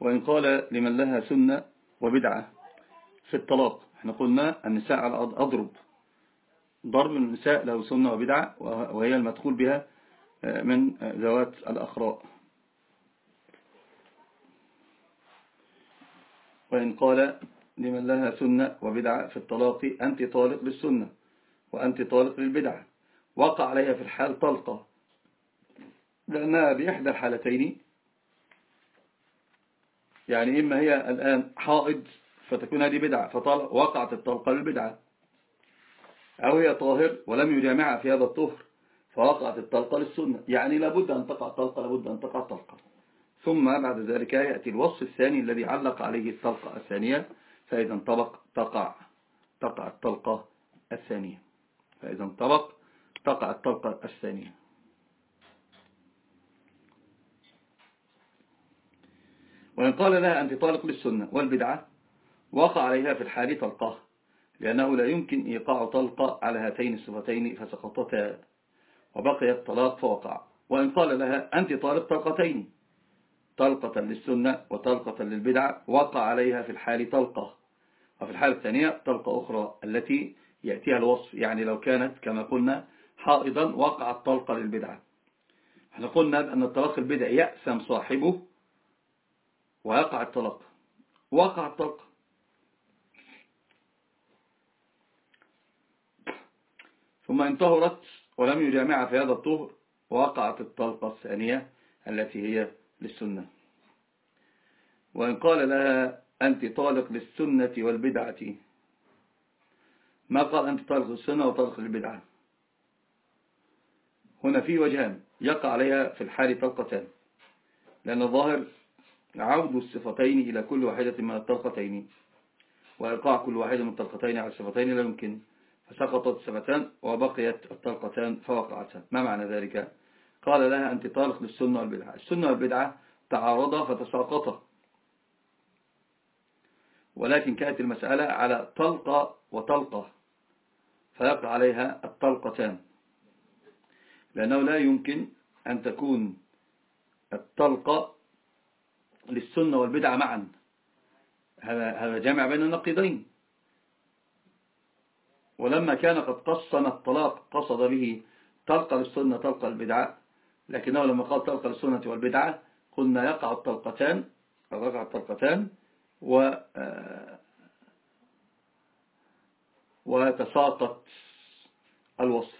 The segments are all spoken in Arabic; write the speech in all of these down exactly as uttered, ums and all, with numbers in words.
وإن قال لمن لها سنة وبدعة في الطلاق. احنا قلنا النساء على أضرب، ضرب النساء له سنة وبدعة، وهي المدخول بها من ذوات الأخراء. وإن قال لمن لها سنة وبدعة في الطلاق أنت طالق للسنة وأنت طالق للبدعة، وقع عليها في الحال طلقة، لأنها بإحدى الحالتين، يعني إما هي الآن حائض فتكون هذه بدعة فوقعت الطلقة للبدعة، أو هي طاهر ولم يجامعها في هذا الطهر فوقعت الطلقة للسنة. يعني لابد أن تقع طلقة، لابد أن تقع طلقة. ثم بعد ذلك يأتي الوصف الثاني الذي علق عليه الطلقة الثانية، فإذا انطبق تقع تقع الطلقة الثانية، فإذا انطبق تقع الطلقة الثانية. وإن قال لها أنت طالق للسنة والبدعة، وقع عليها في الحال طلقة، لأنه لا يمكن إيقاع طلقة على هاتين الصفتين فسقطتا وبقي الطلاق فوقع. وإن قال لها أنت طالق طلقتين، طلقة للسنة وطلقة للبدعة، وقع عليها في الحال طلقة، وفي الحالة الثانية طلقة أخرى التي يأتيها الوصف. يعني لو كانت كما قلنا حائضا وقعت طلقة للبدعة. احنا قلنا أن الطلاق البدعي يأثم صاحبه ويقع الطلاق، وقع الطلقة. ثم إن طهرت ولم يجامعها في هذا الطهر وقعت الطلقة الثانية التي هي للسنة. وإن قال لها أنت طالق للسنة والبدعة، ما قال أنت طالق للسنة وطالق للبدعة؟ هنا في وجهان، يقع عليها في الحال طلقتان، لأن الظاهر عود الصفتين إلى كل واحدة من الطلقتين، وإيقاع كل واحدة من الطلقتين على الصفتين لا يمكن، فسقطت الصفتان وبقيت الطلقتان فوقعتا. ما معنى ذلك؟ قال لها أنت طالق للسنة والبدعة، السنة والبدعة تعارضا فتساقطا، ولكن كانت المسألة على طلقة وطلقة فيقع عليها الطلقتان، لأنه لا يمكن أن تكون الطلقة للسنة والبدعة معا، هذا جامع بين النقيضين. ولما كان قد قسم الطلاق قصد به طلقة للسنة طلقة للبدعة، لكنه لما قال طلقة للسنة والبدعة قلنا يقع الطلقتان يقع الطلقتان و وتساقط الوصف.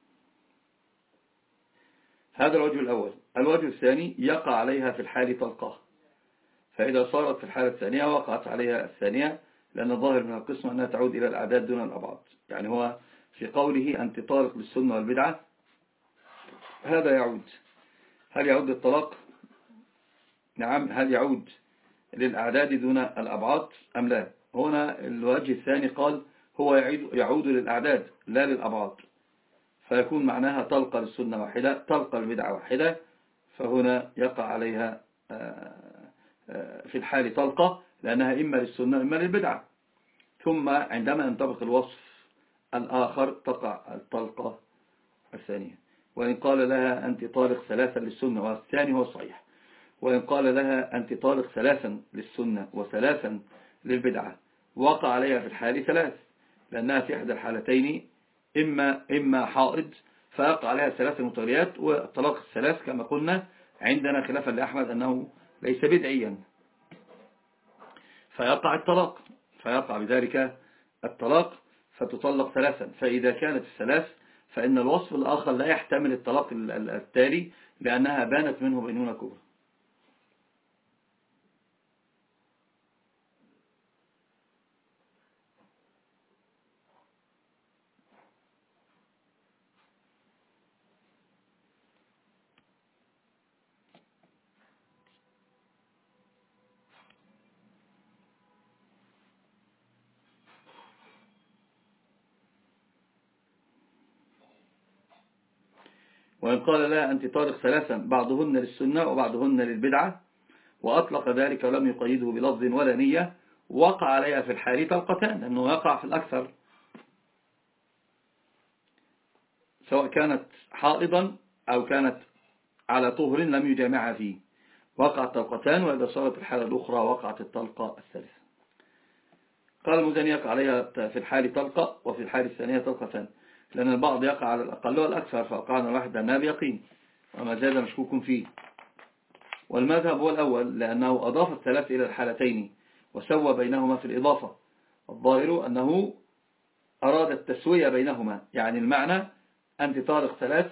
هذا الوجه الأول. الوجه الثاني يقع عليها في الحال طلقة، فإذا صارت في الحالة الثانية وقعت عليها الثانية، لأن الظاهر من القسم أنها تعود إلى الأعداد دون الأبعاد. يعني هو في قوله أنت طالق للسنة والبدعة هذا يعود، هل يعود للطلاق؟ نعم. هل يعود للأعداد دون الأبعاد أم لا؟ هنا الوجه الثاني قال هو يعود للأعداد لا للأبعاد، فيكون معناها طلقة للسنة واحدة طلقة للبدعة واحدة، فهنا يقع عليها في الحال طلقة لأنها إما للسنة إما للبدعة. ثم عندما ينطبق الوصف الآخر تقع الطلقة الثانية. وإن قال لها أنت طالق ثلاثا للسنة، والثاني هو الصحيح، وإن قال لها أنت طالق ثلاثا للسنة وثلاثا للبدعة، وقع عليها في الحال ثلاث، لأنها في إحدى الحالتين إما, إما حائض فيقع عليها ثلاث متوليات، والطلاق الثلاث كما قلنا عندنا خلافا لأحمد أنه ليس بدعيا، فيقع الطلاق فيقع بذلك الطلاق فتطلق ثلاثا. فإذا كانت الثلاث فإن الوصف الآخر لا يحتمل الطلاق التالي لأنها بانت منه بينونة كبرى. وإن قال لها أنت طالق ثلاثا بعضهن للسنة وبعضهن للبدعة وأطلق ذلك ولم يقيده بلفظ ولا نية، وقع عليها في الحال طلقتان، لأنه يقع في الأكثر سواء كانت حائضا أو كانت على طهر لم يجامعها فيه، وقعت طلقتان، وإذا صارت الحالة الأخرى وقعت الطلقة الثالثة. قال المزني يقع عليها في الحال طلقة وفي الحال الثانية طلقتان، لأن البعض يقع على الأقل والأكثر، فوقعنا الواحد ما بيقين وما زاد مشكوك فيه. والمذهب هو الأول، لأنه أضاف الثلاث إلى الحالتين وسوى بينهما في الإضافة. الظاهر أنه أراد التسوية بينهما، يعني المعنى أنت طالق ثلاث،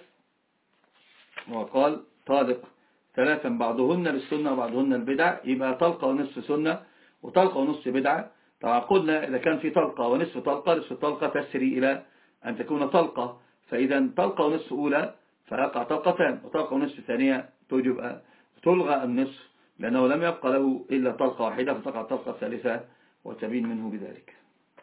وقال طالق ثلاثا بعضهن للسنة وبعضهن البدع، يبقى طلقة ونصف سنة وطلقة ونصف بدعة. طبعا قلنا إذا كان في طلقة ونصف طلقة، نصف طلقة تسري إلى أن تكون طلقة، فإذا طلقة ونصف أولى فيقع طلقتان، وطلقة ونصف ثانية توجب تلغى النصف، لأنه لم يبقى له إلا طلقة واحدة فتقع الطلقة الثالثة وتبين منه بذلك.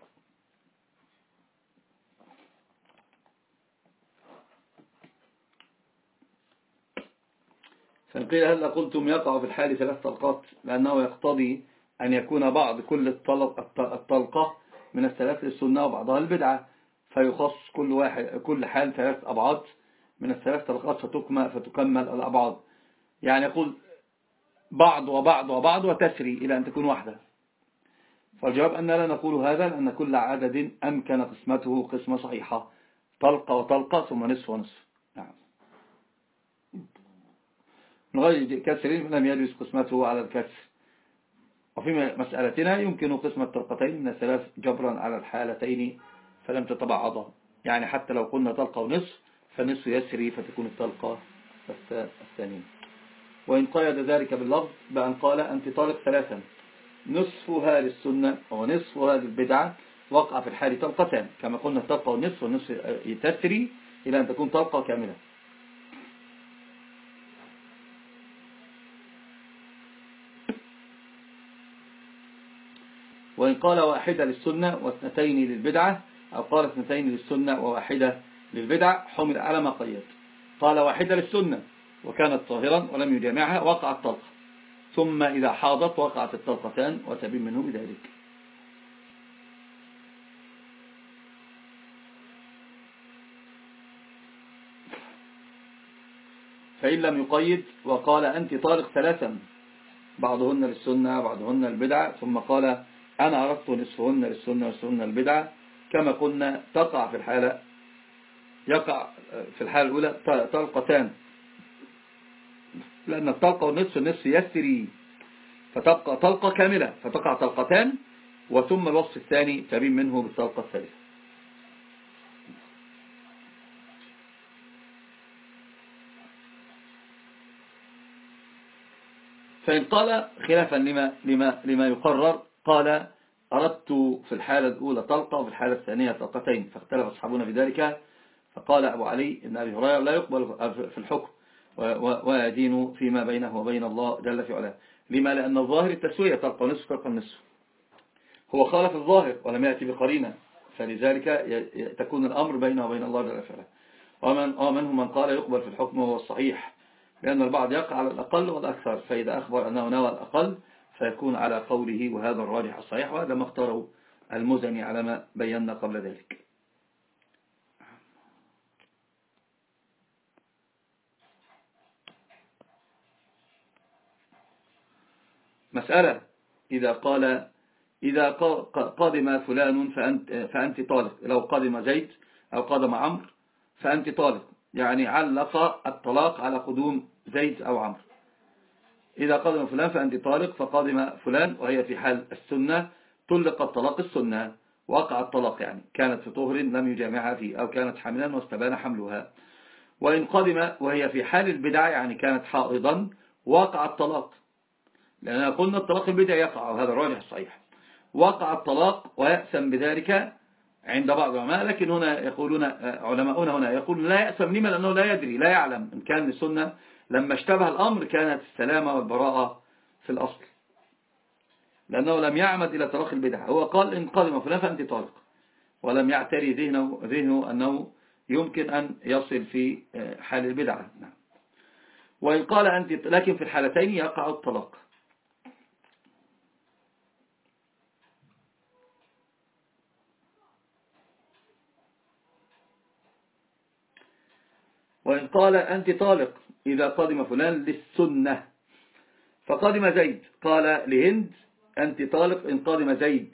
فقيل هل قلتم يقع في الحال ثلاث طلقات، لأنه يقتضي أن يكون بعض كل الطلقة من الثلاث للسنة وبعضها البدعة، فيخص كل واحد كل حال ثلاث أبعاد من الثلاث طلقات فتكمل, فتكمل الأبعاد، يعني يقول بعض وبعض وبعض وتسري إلى أن تكون واحدة. فالجواب أن لا نقول هذا، لأن كل عدد أمكن قسمته قسمة صحيحة، طلقة وطلقة ثم نصف ونصف. نعم، من غير كسر لم يجوز قسمته على الكسر. وفي مسألتنا يمكن قسمة طلقتين من الثلاث جبرا على الحالتين فلم تتبعضا، يعني حتى لو قلنا طلقة ونصف فالنصف يسري فتكون الطلقة الثانية. وإن قيد ذلك باللفظ بأن قال أنت طالق ثلاثا نصفها للسنة ونصفها للبدعة، وقع في الحال طلقتان، كما قلنا الطلقة والنصف والنصف تسري إلى أن تكون طلقة كاملة. وإن قال واحدة للسنة واثنتين للبدعة، أو قال اثنتين للسنة وواحدة للبدعة، حمل على ما قيد. قال واحدة للسنة وكانت طاهرا ولم يجامعها وقعت طلقة، ثم إذا حاضت وقعت الطلقتان وتبين منه بذلك. فإن لم يقيد وقال أنت طالق ثلاثا بعضهن للسنة بعضهن للبدعة، ثم قال أنا أردت نصفهن للسنة والسنة البدعة، كما قلنا تقع في الحالة يقع في الحالة الأولى طلقتان، لأن الطلقة والنصف النصف يسري فتبقى طلقة كاملة، فتقع طلقتان وثم الوصف الثاني تبين منه بالطلقة الثالثة. فإن قال خلافا لما, لما, لما يقرر، قال أردت في الحالة الأولى طلقة وفي الحالة الثانية طلقتين، فاختلف أصحابنا في ذلك. فقال أبو علي إن أبي هريرة لا يقبل في الحكم ويدين فيما بينه وبين الله جل في علاه. لما؟ لأن الظاهر التسوية، طلقة ونصف طلقة النصف، هو خالف الظاهر ولم يأتي بقرينة، فلذلك تكون الأمر بينه وبين الله جل في علاه. ومن ومنهم من قال يقبل في الحكم وهو الصحيح، لأن البعض يقع على الأقل والأكثر، فإذا أخبر أنه نوى الأقل فيكون على قوله، وهذا الراجح الصحيح، وهذا ما اختاره المزني على ما بينا قبل ذلك. مسألة إذا قال إذا قادم فلان فأنت, فأنت طالق، لو قادم زيد أو قادم عمرو فأنت طالق، يعني علق الطلاق على قدوم زيد أو عمرو. إذا قادم فلان فأنت طالق، فقادم فلان وهي في حال السنة طلق الطلاق السنة، وقع الطلاق، يعني كانت في طهر لم يجامعها فيه، أو كانت حاملا واستبان حملها. وإن قادم وهي في حال البدع، يعني كانت حائضا، وقع الطلاق، لأننا قلنا الطلاق البدع يقع، وهذا الراجح الصحيح، وقع الطلاق ويأسم بذلك عند بعض العلماء. لكن هنا يقولون علماؤنا هنا يقولون لا يأسم، لما؟ لأنه لا يدري، لا يعلم إن كان للسنة، لما اشتبه الأمر كانت السلامة والبراءة في الأصل، لأنه لم يعمد إلى طلاق البدع. هو قال إن قادم فلان فأنت طالق، ولم يعتري ذهنه, ذهنه أنه يمكن أن يصل في حال البدعة. نعم. وإن قال أنت، لكن في الحالتين يقع الطلاق. وإن قال أنت طالق إذا قادم فلان للسنة، فقدم زيد قال لهند أنت طالق إن قدم زيد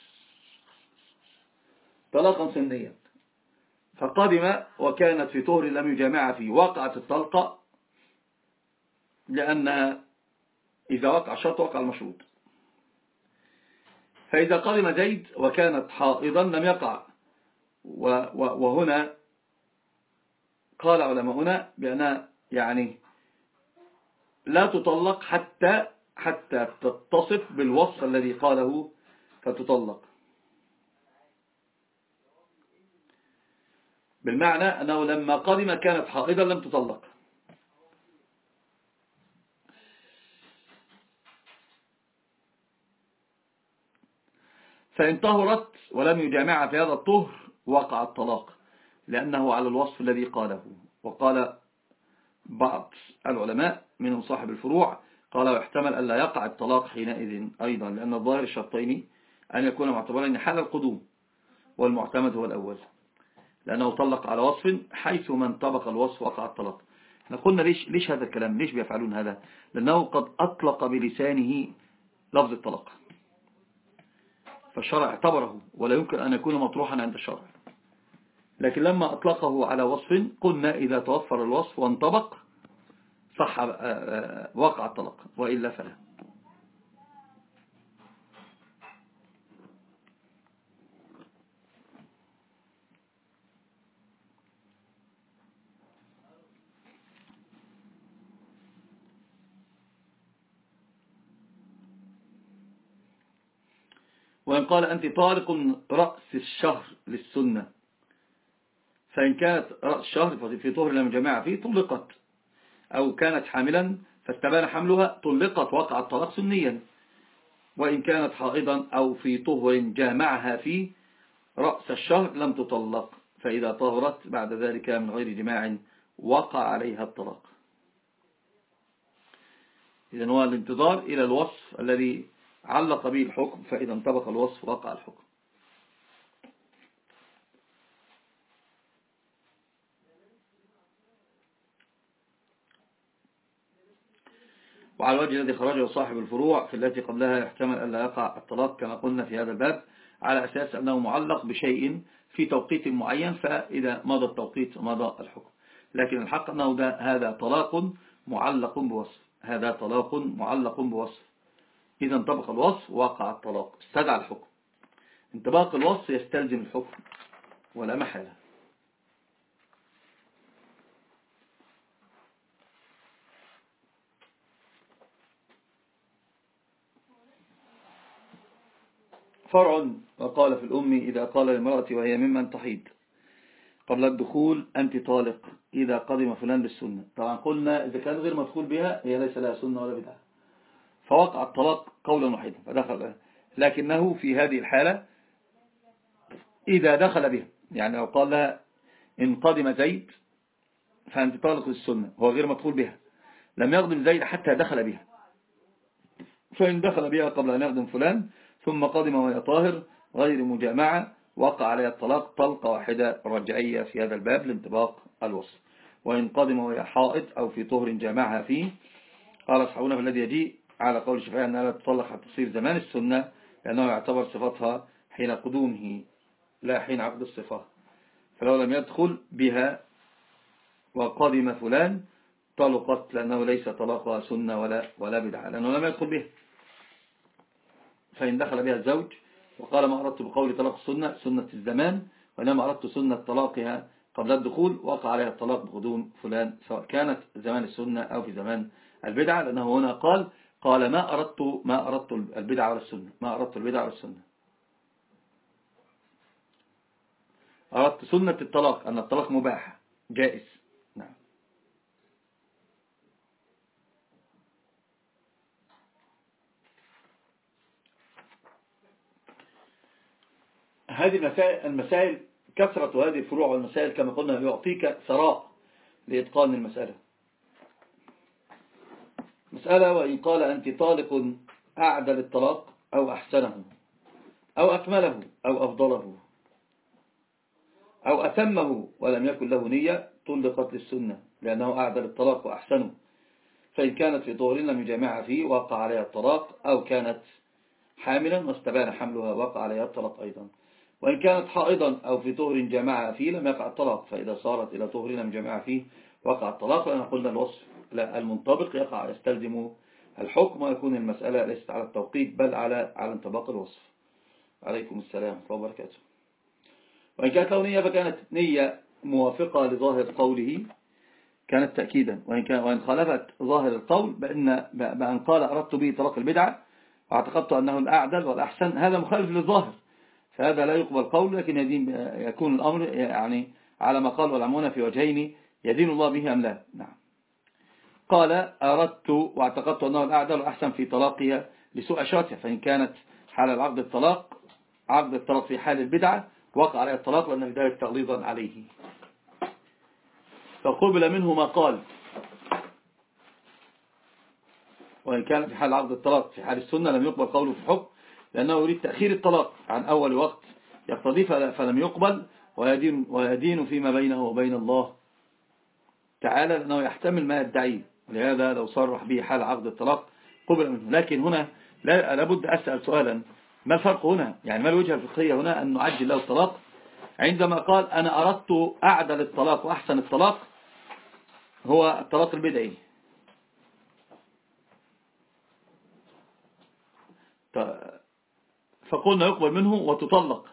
طلاقا سنيا، فقدم وكانت في طهر لم يجامعها فيه، وقعت الطلقة، لأن إذا وقع الشرط وقع المشروط. فإذا قدم زيد وكانت حائضا لم يقع. وهنا قال علماؤنا بأنها يعني لا تطلق حتى حتى تتصف بالوصف الذي قاله فتطلق، بالمعنى أنه لما قدم كانت حائضا لم تطلق. فإن طهرت ولم يجامعها في هذا الطهر وقع الطلاق، لأنه على الوصف الذي قاله. وقال بعض العلماء منهم صاحب الفروع قال ويحتمل أن لا يقع الطلاق حينئذ أيضا، لأن الظاهر الشرطين أن يكون معتبرا حال القدوم، والمعتمد هو الأول، لأنه طلق على وصف حيث ما انطبق الوصف وقع الطلاق. احنا قلنا ليش, ليش هذا الكلام، ليش بيفعلون هذا؟ لأنه قد أطلق بلسانه لفظ الطلاق، فالشرع اعتبره ولا يمكن أن يكون مطروحا عند الشرع، لكن لما أطلقه على وصف قلنا إذا توفر الوصف وانطبق صح وقع الطلاق، وإلا فلا. وإن قال أنت طارق رأس الشهر للسنة، فإن كانت رأس الشهر في طهر لم يجمع فيه طلقت، أو كانت حاملا فاستبان حملها طلقت وقع الطلاق سنيا. وإن كانت حائضا أو في طهر جامعها فيه رأس الشهر لم تطلق، فإذا طهرت بعد ذلك من غير جماع وقع عليها الطلاق. إذن هو الانتظار إلى الوصف الذي علق به الحكم، فإذا انطبق الوصف وقع الحكم. وعلى الوجه الذي خرجه صاحب الفروع في التي قبلها يحتمل أن لا يقع الطلاق كما قلنا في هذا الباب، على أساس أنه معلق بشيء في توقيت معين، فإذا مضى التوقيت مضى الحكم. لكن الحق أنه ده هذا طلاق معلق بوصف، هذا طلاق معلق بوصف، إذا انطبق الوصف وقع الطلاق، استدعى الحكم. انطباق الوصف يستلزم الحكم ولا محالة. فرع وقال في الأم إذا قال للمرأة وهي ممن تحيض قبل الدخول أنت طالق إذا قدم فلان بالسنة. طبعا قلنا إذا كان غير مدخول بها هي ليس لها سنة ولا بدعة، فوقع الطلاق قولا واحدا فدخل. لكنه في هذه الحالة إذا دخل بها، يعني لو قال لها إن قدم زيد فأنت طالق السنة، هو غير مدخول بها، لم يقدم زيد حتى دخل بها، فإن دخل بها قبل أن يقدم فلان ثم قدم وهي طاهر غير مجامعة وقع عليها الطلاق طلقة واحدة رجعية في هذا الباب لانطباق الوصف. وإن قدم وهي حائض أو في طهر جامعها فيه قال أصحابنا في الذي يجيء على قول الشافعي أنها لا تطلق حتى تصير زمان السنة، لأنه يعتبر صفتها حين قدومه لا حين عقد الصفة، فلو لم يدخل بها وقدم فلان طلقت، لأنه ليس طلاقها سنة ولا ولا بدعة، لأنه لم يدخل بها. فإن دخل بها الزوج وقال ما أردت بقول طلاق السنة سنة الزمان، وإنما أردت سنة طلاقها قبل الدخول، وقع عليها الطلاق بقدوم فلان، سواء كانت زمان السنة أو في زمان البدعة، لأنه هنا قال قال ما أردت ما أردت البدعة ولا السنة، ما أردت البدعة ولا السنة، أردت سنة الطلاق، أن الطلاق مباح جائز. نعم. هذه المسائل, المسائل كثرة هذه الفروع والمسائل كما قلنا يعطيك ثراء لإتقان المسألة. مسألة وإن قال أنت طالق أعدل الطلاق أو أحسنه أو أكمله أو أفضله أو أتمه ولم يكن له نية طلقت للسنة، لأنه أعدل الطلاق وأحسنه، فإن كانت في طهر لم يجامعها فيه وقع عليها الطلاق، أو كانت حاملا واستبان حملها وقع عليها الطلاق أيضا. وإن كانت حائضا أو في طهر جامعها فيه لم يقع الطلاق، فإذا صارت إلى طهر لم يجامعها فيه وقع الطلاق، لأن قلنا الوصف لا المنطبق يقع يستلزم الحكم، ويكون المسألة ليست على التوقيت بل على على انطباق الوصف. عليكم السلام ورحمة الله وبركاته. وإن كانت له نية فكانت نية موافقة لظاهر قوله كانت تأكيدا، وإن, كان وإن خالفت ظاهر القول بأن, بأن قال أردت به طلاق البدعة واعتقدت أنه الأعدل والأحسن، هذا مخالف للظاهر، فهذا لا يقبل قول، لكن يدين يكون الأمر يعني على ما قال العلماء في وجهين يدين الله به أم لا. نعم. قال أردت واعتقدت أنه الأعدل والأحسن في طلاقها لسوء أشرتها، فإن كانت حال العقد الطلاق عقد الطلاق في حال البدعة وقع عليه الطلاق لأن ذلك تغليظا عليه. فقبل منه ما قال. وإن كان في حال عقد الطلاق في حال السنة لم يقبل قوله في الحكم، لأنه يريد تأخير الطلاق عن أول وقت يقتضي فلم يقبل، ويدين, ويدين فيما بينه وبين الله تعالى، لأنه يحتمل ما يدعيه، ولهذا لو صرح به حال عقد الطلاق قبل منه. لكن هنا لابد أسأل سؤالا، ما الفرق هنا؟ يعني ما الوجهة الفقهية هنا أن نعجل له الطلاق عندما قال أنا أردت أعدل الطلاق وأحسن الطلاق هو الطلاق البدعي؟ فقلنا يقبل منه وتطلق.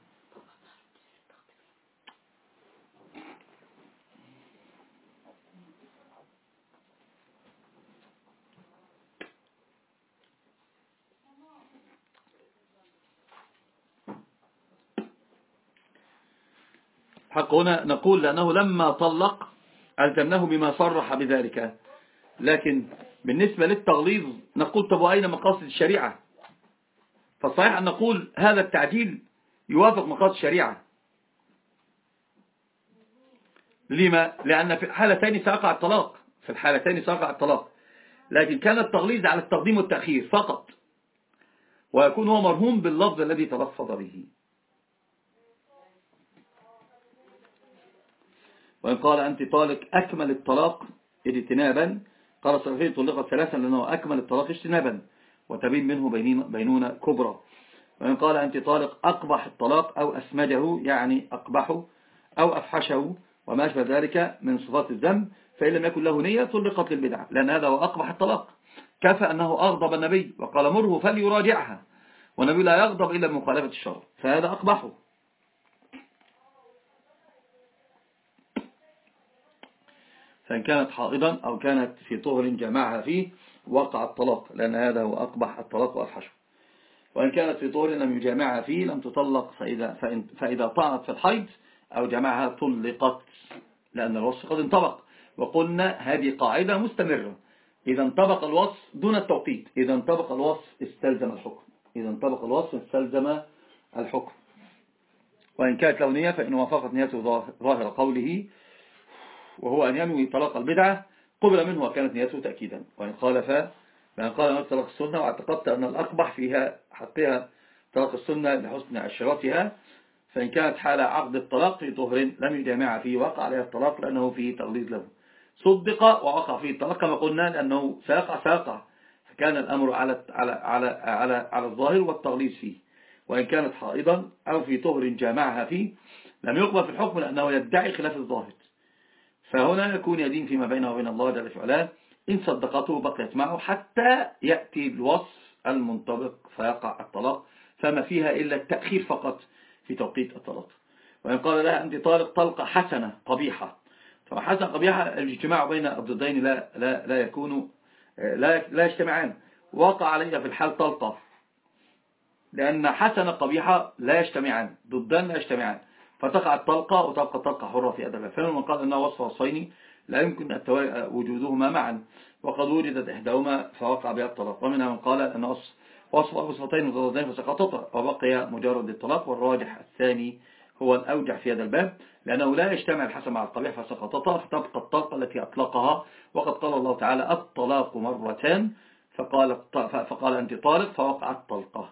حق هنا نقول لأنه لما طلق ألزمناه بما صرح بذلك، لكن بالنسبة للتغليظ نقول طب وأين مقاصد الشريعة؟ فالصحيح أن نقول هذا التعديل يوافق مقاصد الشريعة. لما؟ لأن في الحالتين سيقع الطلاق، في الحالتين سيقع الطلاق، لكن كان التغليظ على التقديم والتأخير فقط، ويكون هو مرهون باللفظ الذي تلفظ به. وإن قال أنت طالق أكمل الطلاق اجتنابا، قال الصحيحين طلقت ثلاثا لأنه أكمل الطلاق اجتنابا وتبين منه بينونة كبرى. وإن قال أنت طالق أقبح الطلاق أو أسمجه يعني أقبحه أو أفحشه وما أشبه ذلك من صفات الذنب، فإن لم يكن له نية طلقت للبدعة، لأن هذا هو أقبح الطلاق. كفى أنه أغضب النبي وقال مره فليراجعها، والنبي لا يغضب إلا بمخالفة الشرع، فهذا أقبحه. فإن كانت حائضا أو كانت في طهر جمعها فيه وقع الطلاق، لأن هذا هو أقبح الطلاق وأفحشه. وإن كانت في طهر لم يجامعها فيه لم تطلق، فإذا, فإذا طعنت في الحيض أو جمعها طلقت، لأن الوصف قد انطبق. وقلنا هذه قاعدة مستمرة، إذا انطبق الوصف دون التوقيت، إذا انطبق الوصف استلزم الحكم، إذا انطبق الوصف استلزم الحكم. وإن كانت له نية فإن وافقت نيته ظاهر قوله وهو أن ينوي طلاق البدعة قبل منه وكانت نيته تأكيدا. وإن خالف فإن قال أن طلاق السنة واعتقدت أن الأقبح فيها حقها طلاق السنة لحسن عشرتها، فإن كانت حال عقد الطلاق في طهر لم يجامع فيه وقع عليها الطلاق لأنه فيه تغليظ له، صدق ووقع فيه الطلاق كما قلنا لأنه سيقع سيقع، فكان الأمر على على على على, على الظاهر والتغليظ فيه. وإن كانت حائضا أو في طهر جامعها فيه لم يقبل في الحكم لأنه يدعي خلاف الظاهر، فهنا يكون يدين فيما بينه وبين الله جل في علاه، إن صدقته بقيت معه حتى يأتي بالوصف المنطبق فيقع الطلاق، فما فيها إلا التأخير فقط في توقيت الطلاق. وإن قال لها أنت طالق طلقة حسنة قبيحة، فحسنة قبيحة الاجتماع بين الضدين لا لا لا يكون لا لا يجتمعان، وقع عليها في الحال طلقة، لأن حسنة قبيحة لا يجتمعان، ضدان لا يجتمعان، فتقع الطلقة وتبقى الطلقة حرة في أدبها. فمن قال أنها وصف وصفين لا يمكن وجودهما معا، وقد وجدت إحداهما فوقع بها الطلاق. ومنها من قال أن وصف وصفتين متضادين فسقطتا وبقي مجرد الطلاق، والراجح الثاني هو الأوجع في هذا الباب، لأنه لا يجتمع الحسن مع القبيح فسقطتا، فتبقى الطلقة التي أطلقها. وقد قال الله تعالى الطلاق مرتان، فقال, فقال أنت طالق فوقع الطلقة.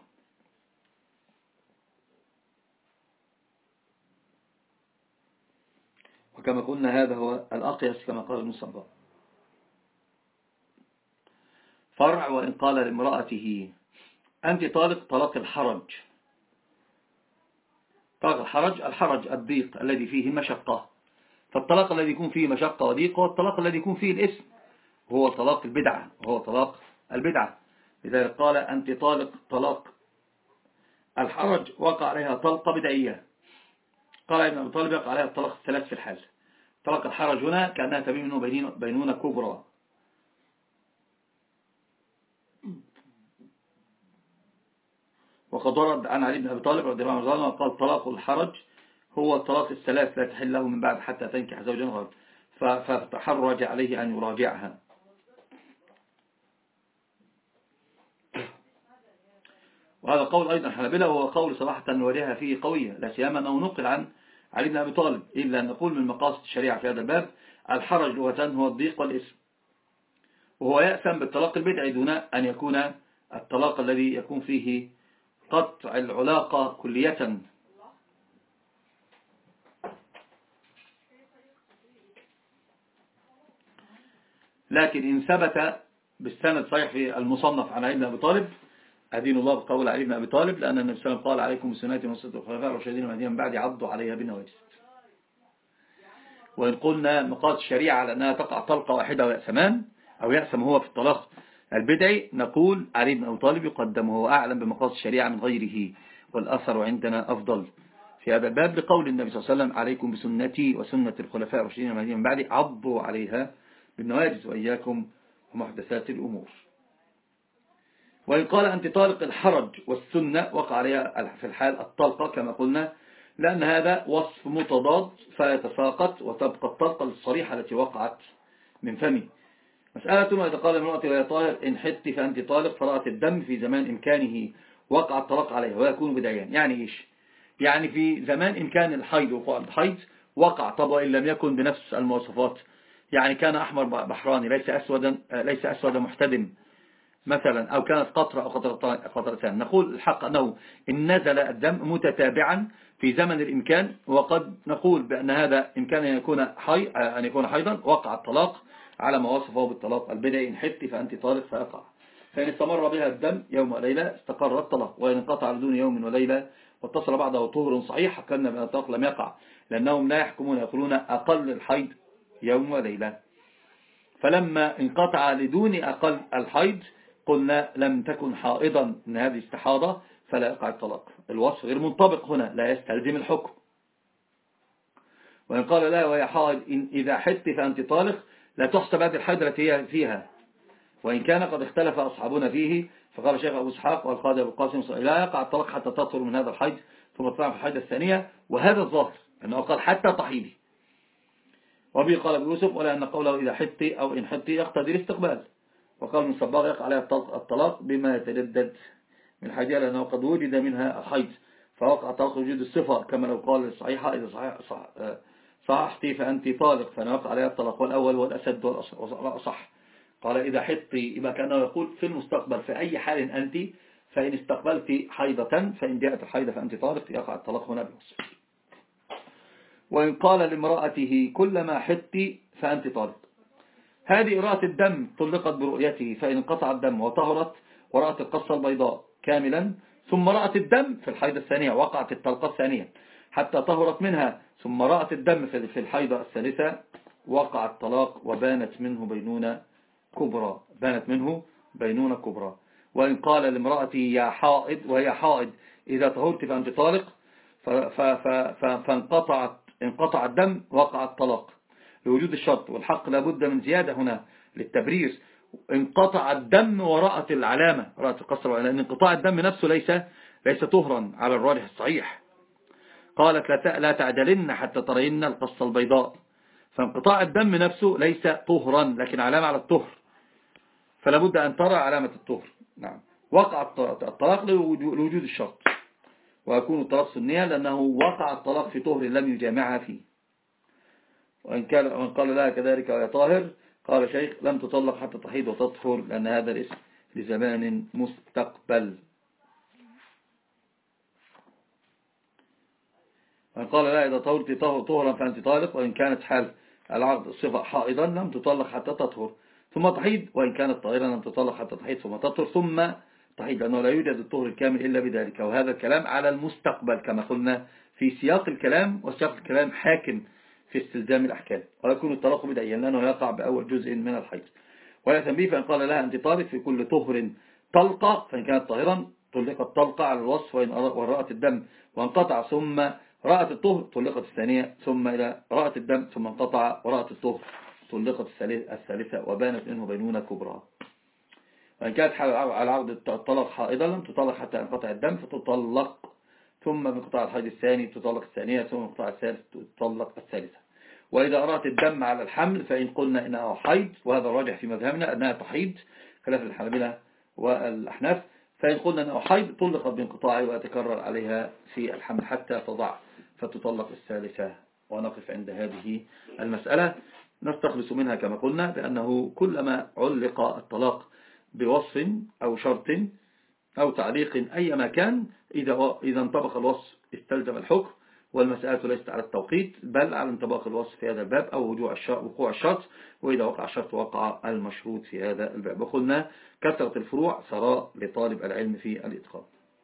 وكما قلنا هذا هو الأقيس كما قال المصنف. فرع وإن قال لامرأته أنت طالق، طلاق الحرج. طلاق الحرج، الحرج الضيق الذي فيه مشقة. فالطلاق الذي يكون فيه مشقة وضيق هو الطلاق الذي يكون فيه الاسم، هو طلاق البدعة، هو طلاق البدعة. لذلك قال أنت طالق طلاق الحرج وقع عليها طلقة بدعية. قال ابن أبي طالب يقع عليها الطلاق الثلاث في الحال. طلاق الحرج هنا كأنها تبين منه بينونة كبرى. وقد ورد عن علي بن أبي طالب رضي الله عنه قال طلاق الحرج هو الطلاق الثلاث لا تحل له من بعد حتى تنكح زوجا غيره، فتحرج عليه أن يراجعها. وهذا قول أيضا حنابلة، وهو قول صراحة الوجهة فيه قوية، لا سيما أنه نقل عن علي بن أبي طالب. إلا أن نقول من مقاصد الشريعة في هذا الباب الحرج لغة هو الضيق والإثم، وهو يأثم بالطلاق البدعي دون أن يكون الطلاق الذي يكون فيه قطع العلاقة كلية. لكن إن ثبت بالسند صحيح في المصنف عن علي بن أبي طالب أدين الله بقول علي بن أبي طالب، لأن النبي صلى الله عليه وسلم قال عليكم بسنتي وسنة الخلفاء الراشدين المهديين من بعد عضوا عليها بالنواجذ. وإن قلنا مقاصد الشريعة على أنها تقع طلقة واحدة ويأثمان أو يأثم هو في الطلاق البدعي، نقول علي بن أبي طالب يقدم وهو أعلم بمقاصد الشريعة من غيره، والأثر عندنا أفضل في هذا الباب لقول النبي صلى الله عليه وسلم عليكم بسنتي وسنة الخلفاء الراشدين المهديين من بعد عضوا عليها بالنواجذ وإياكم ومحدثات الأمور. وإن قال أنت طالق الحرج والسنة وقع عليها في الحال الطلقة كما قلنا، لأن هذا وصف متضاد فيتساقط وتبقى الطلقة الصريحة التي وقعت من فمه. مسألة وإذا قال المرأة وهي طاهر إن حدت فأنت طالق فرأت الدم في زمان إمكانه وقع الطلاق عليها ويكون بدعيا. يعني إيش؟ يعني في زمان إمكان الحيض وقوع الحيض وقع، طب وإن لم يكن بنفس المواصفات، يعني كان أحمر بحراني ليس أسودا ليس أسود محتدم مثلا، أو كانت قطرة أو قطرتان، نقول الحق أنه إن نزل الدم متتابعا في زمن الإمكان، وقد نقول بأن هذا إمكان أن يكون حي أن يكون حيضا وقع الطلاق على ما وصفه بالطلاق البدعي إن حدت فأنت طالق فيقع. فإن استمر بها الدم يوم وليلة استقر الطلاق، وإن انقطع بدون يوم وليلة واتصل بعده طهر صحيح حكمنا بأن الطلاق لم يقع، لأنهم لا يحكمون يقولون أقل الحيض يوم وليلة. فلما انقطع لدون أقل الحيض قلنا لم تكن حائضا من هذه استحاضة فلا يقع الطلاق. الوصف غير منطبق هنا، لا يستلزم الحكم. وإن قال لا وهي حائض إن إذا حدت فأنت طالق لا تحسب هذه الحيض التي هي فيها، وإن كان قد اختلف أصحابنا فيه. فقال الشيخ أبو إسحاق والقاضي أبو القاسم لا يقع الطلاق حتى تطهر من هذا الحيض ثم تطلع في الحيض الثانية، وهذا الظاهر أنه قال حتى تحيضي. وبه قال أبو يوسف ولا أن قوله إذا حدت أو إن حدت يقتضي الاستقبال. وقال من صباغ يقع عليها الطلاق بما يتجدد من حاجة لأنه قد وجد منها الحيض فوقع طلاق وجود الصفة، كما لو قال الصحيحة إذا صحيح صح صححت فأنت طالق فأنا وقع عليها الطلاق، والأول والأسد والأصح. قال إذا حدت يبقى كأنه يقول في المستقبل في أي حال أنت، فإن استقبلت حيضة فإن جاءت الحيضة فأنت طالق يقع الطلاق هنا بالوصف. وإن قال لامرأته كلما حدت فأنت طالق، هذه إراءة الدم طلقت برؤيته، فإن انقطع الدم وطهرت ورأت القصة البيضاء كاملا ثم رأت الدم في الحيضة الثانية وقعت الطلقة الثانية حتى طهرت منها ثم رأت الدم في الحيضة الثالثة وقع الطلاق وبانت منه بينونة كبرى بانت منه بينونة كبرى. وإن قال لامرأته يا حائض وهي حائض إذا طهرت فأنت طالق فانقطعت انقطع الدم وقع الطلاق لوجود الشرط، والحق لابد من زيادة هنا للتبرير. انقطع الدم ورأت العلامة رأت القصر، لأن انقطاع الدم نفسه ليس ليس طهرا على الراجح الصحيح. قالت لا تعدلن حتى ترين القصة البيضاء، فانقطاع الدم نفسه ليس طهرا لكن علامة على الطهر، فلابد أن ترى علامة الطهر. نعم. وقع الطلاق لوجود الشرط، ويكون الطلاق سنيا لأنه وقع الطلاق في طهر لم يجامعها فيه. وإن قال لها كذلك وهي طاهر قال شيخ لم تطلق حتى تحيض وتطهر، لأن هذا الاسم لزمان مستقبل. وإن قال لا إذا طهرت طهرا فأنت طالق، وإن كانت حال العقد صفة حائضا لم تطلق حتى تطهر، ثم تحيض، وإن كانت طاهرا أن تطلق حتى تحيض ثم تطهر ثم تحيض، لأنه لا يوجد الطهر الكامل إلا بذلك. وهذا الكلام على المستقبل كما قلنا في سياق الكلام، وسياق الكلام حاكم في استلزام الأحكام، ويكون الطلاق بدأيا لأنه يقع بأول جزء من الحيض. ولا تنبيه فإن قال لها أنت طالق في كل طهر طلقة، فإن كانت طاهرا طلقت طلقة على الوصف، وإن رأت الدم وانقطع ثم رأت الطهر طلقت الثانية، ثم إلى رأت الدم ثم انقطع ورأت الطهر طلقت الثالثة، وبانت منه بينونة كبرى. وإن كانت على عقد الطلاق حائضا لم تطلق حتى ينقطع الدم فتطلق، ثم بانقطاع الحيض الثاني تطلق الثانية، ثم بانقطاع الثالث تطلق الثالثة. وإذا أرأت الدم على الحمل فإن قلنا إنها حيض، وهذا الراجح في مذهبنا أنها تحيض خلاف الحنابلة والأحناف، فإن قلنا أنها حيض طلقت بانقطاعه ويتكرر عليها في الحمل حتى تضع فتطلق الثالثة. ونقف عند هذه المسألة. نستخلص منها كما قلنا بأنه كلما علق الطلاق بوصف أو شرط أو تعليق أي مكان، إذا إذا انطبق الوصف استلزم الحكم، والمسألة ليست على التوقيت بل على انطباق الوصف في هذا الباب أو وقوع الشرط، وإذا وقع الشرط وقع المشروط في هذا الباب. وقلنا كثرة الفروع ثراء لطالب العلم في الإتقان.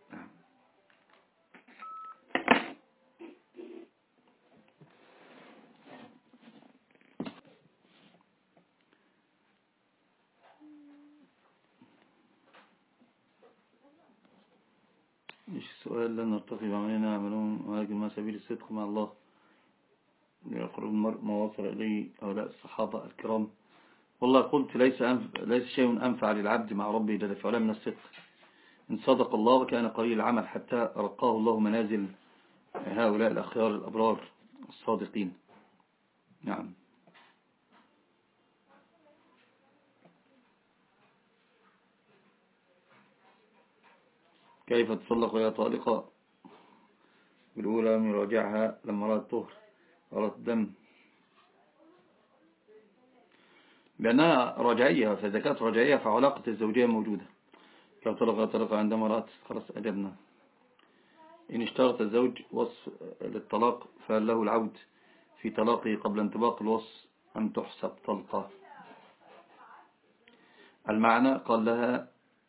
إيش السؤال؟ لن نرتقي بعملنا عملون وهاجم ما سبيل الصدق مع الله ليقرب المرء ما وصل إليه هؤلاء الصحابة الكرام. والله قلت ليس ليس شيء أنفع للعبد مع ربه جل وعلا من الصدق، إن صدق الله وكان قليل العمل حتى رقاه الله منازل هؤلاء الأخيار الأبرار الصادقين. نعم. كيف تصلق وهي طالقة؟ بالأولى لم يراجعها لما رأت الطهر ورأت الدم، لأنها رجعية، فإذا كانت رجعية فعلاقة الزوجية موجودة. لو طلق طلق عندما رأت خلاص أجبنا. إن اشترط الزوج وصف للطلاق فهل له العود في طلاقه قبل انطباق الوصف أم تحسب طلقة؟ المعنى قال لها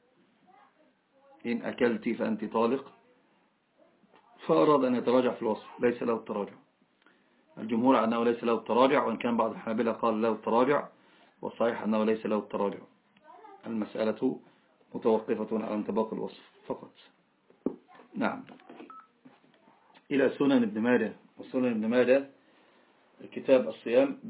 إن أكلت فأنت طالق، فأراد أن يتراجع في الوصف، ليس له التراجع. الجمهور على أنه ليس له التراجع، وإن كان بعض الحنابلة قال له التراجع، والصحيح أنه ليس له التراجع. المسألة متوقفة على انطباق الوصف فقط. نعم. إلى سنن ابن ماجه. وسنن ابن ماجه كتاب الصيام